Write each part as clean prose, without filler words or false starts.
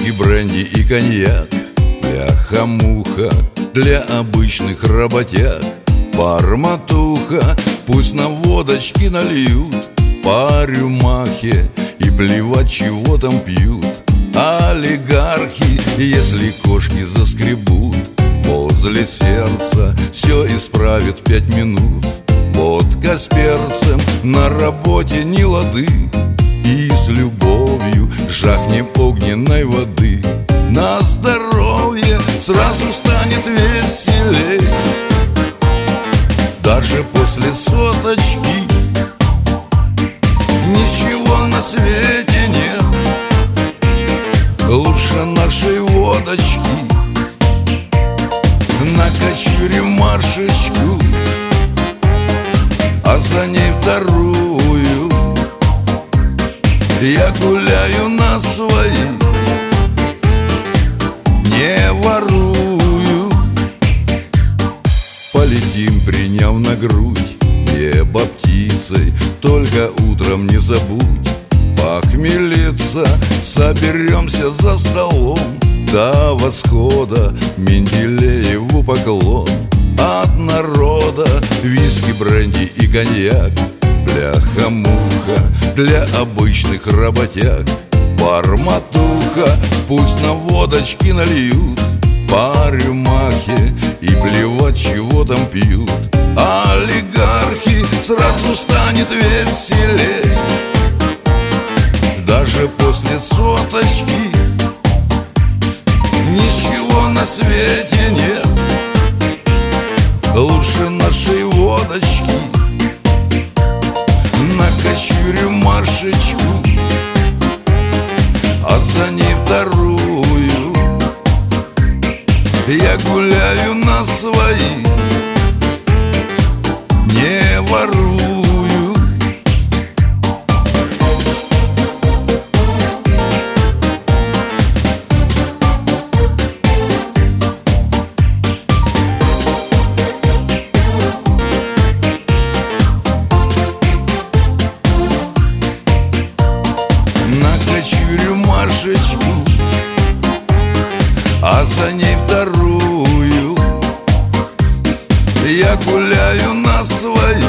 Виски, бренди и коньяк, бляха-муха для обычных работяг. Барматуха, пусть нам водочки нальют по рюмахе и плевать, чего там пьют. Олигархи, если кошки заскребут возле сердца, все исправит в 5 минут. Водка с перцем, на работе не лады, и с любовью жахнем огненной воды. На здоровье сразу станет веселей, даже после соточки. Ничего на свете нет лучше нашей водочки. Накачу рюмашечку, а за ней вторую. Я гуляю на свои, не ворую. Полетим, приняв на грудь небо птицей, только утром не забудь похмелиться. Соберемся за столом до восхода, Менделееву поклон от народа. Виски, бренди и коньяк, бляха-муха для обычных работяг. Барматуха, пусть нам водочки нальют по рюмахе и плевать, чего там пьют. Олигархи, сразу станет веселей, даже после соточки. Ничего на свете нет лучше нашей водочки. Накачу рюмашечку, а за ней вторую. Я гуляю на свои, не ворую. Накачу рюмашечку, а за ней вторую. Я гуляю на свои,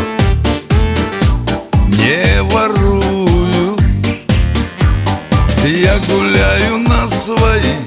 не ворую. Я гуляю на свои.